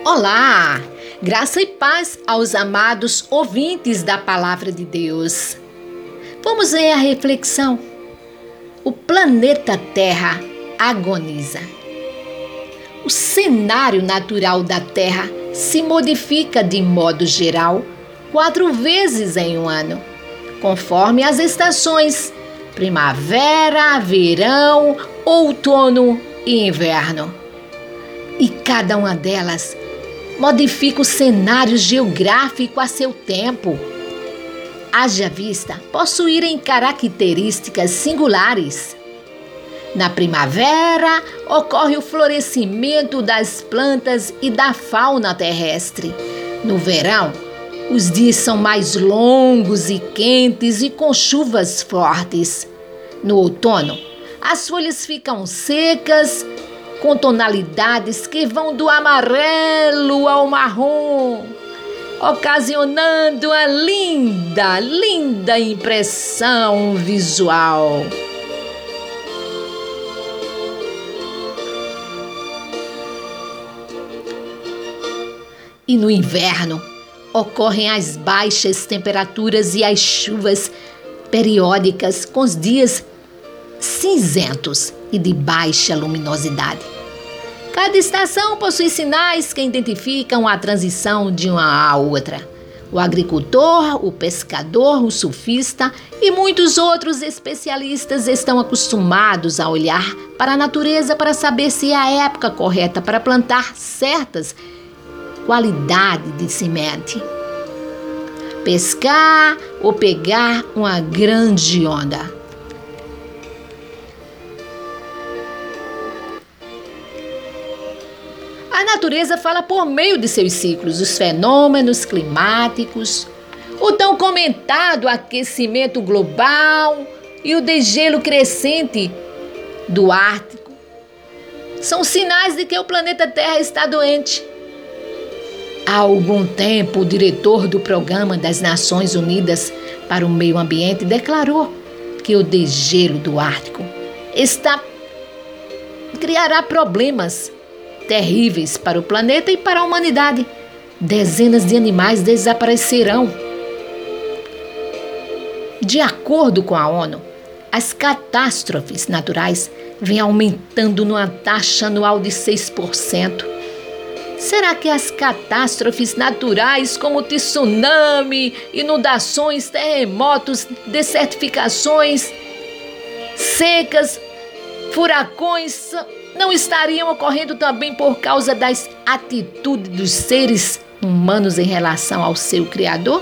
Olá! Graça e paz aos amados ouvintes da Palavra de Deus. Vamos ver a reflexão. O planeta Terra agoniza. O cenário natural da Terra se modifica de modo geral 4 vezes em um ano, conforme as estações: primavera, verão, outono e inverno. E cada uma delas modifica o cenário geográfico a seu tempo. Haja vista possuírem características singulares. Na primavera, ocorre o florescimento das plantas e da fauna terrestre. No verão, os dias são mais longos e quentes e com chuvas fortes. No outono, as folhas ficam secas, com tonalidades que vão do amarelo ao marrom, ocasionando uma linda impressão visual. E no inverno, ocorrem as baixas temperaturas e as chuvas periódicas, com os dias cinzentos e de baixa luminosidade. Cada estação possui sinais que identificam a transição de uma a outra. O agricultor, o pescador, o surfista e muitos outros especialistas estão acostumados a olhar para a natureza para saber se é a época correta para plantar certas qualidades de semente, pescar ou pegar uma grande onda. A natureza fala por meio de seus ciclos, os fenômenos climáticos, o tão comentado aquecimento global e o degelo crescente do Ártico. São sinais de que o planeta Terra está doente. Há algum tempo, o diretor do Programa das Nações Unidas para o Meio Ambiente declarou que o degelo do Ártico criará problemas terríveis para o planeta e para a humanidade. Dezenas de animais desaparecerão. De acordo com a ONU, as catástrofes naturais vêm aumentando numa taxa anual de 6%. Será que as catástrofes naturais, como tsunami, inundações, terremotos, desertificações, secas, furacões, não estariam ocorrendo também por causa das atitudes dos seres humanos em relação ao seu Criador?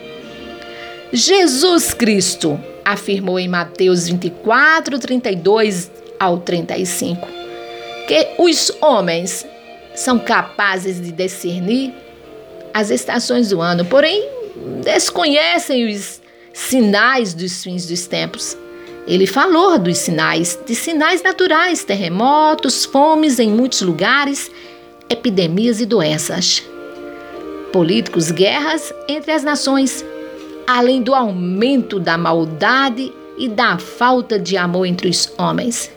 Jesus Cristo afirmou em Mateus 24, 32 ao 35, que os homens são capazes de discernir as estações do ano, porém desconhecem os sinais dos fins dos tempos. Ele falou dos sinais, de sinais naturais, terremotos, fomes em muitos lugares, epidemias e doenças, políticos, guerras entre as nações, além do aumento da maldade e da falta de amor entre os homens.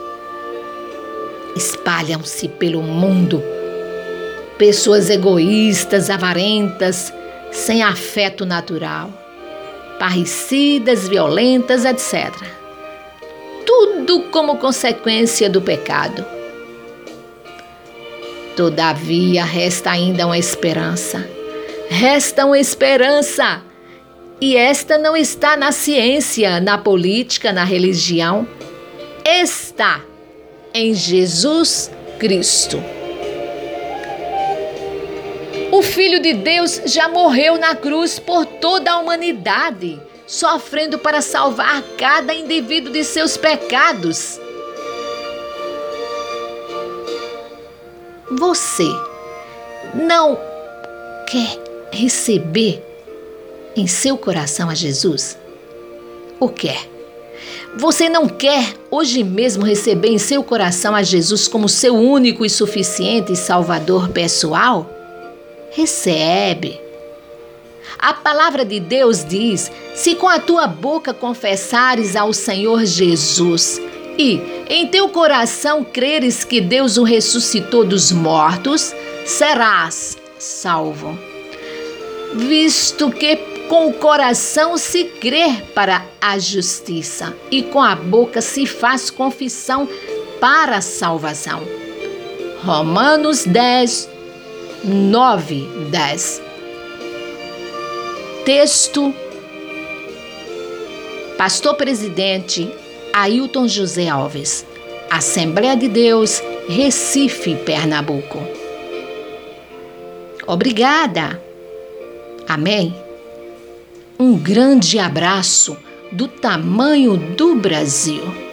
Espalham-se pelo mundo pessoas egoístas, avarentas, sem afeto natural, parricidas, violentas, etc. Tudo como consequência do pecado. Todavia, resta ainda uma esperança. Resta uma esperança. E esta não está na ciência, na política, na religião. Está em Jesus Cristo. O Filho de Deus já morreu na cruz por toda a humanidade, sofrendo para salvar cada indivíduo de seus pecados. Você não quer receber em seu coração a Jesus? Ou quer? Você não quer hoje mesmo receber em seu coração a Jesus como seu único e suficiente Salvador pessoal? Recebe. A palavra de Deus diz: se com a tua boca confessares ao Senhor Jesus e em teu coração creres que Deus o ressuscitou dos mortos, serás salvo. Visto que com o coração se crê para a justiça e com a boca se faz confissão para a salvação. Romanos 10, 9, 10. Texto: Pastor Presidente Ailton José Alves, Assembleia de Deus, Recife, Pernambuco. Obrigada. Amém. Um grande abraço do tamanho do Brasil.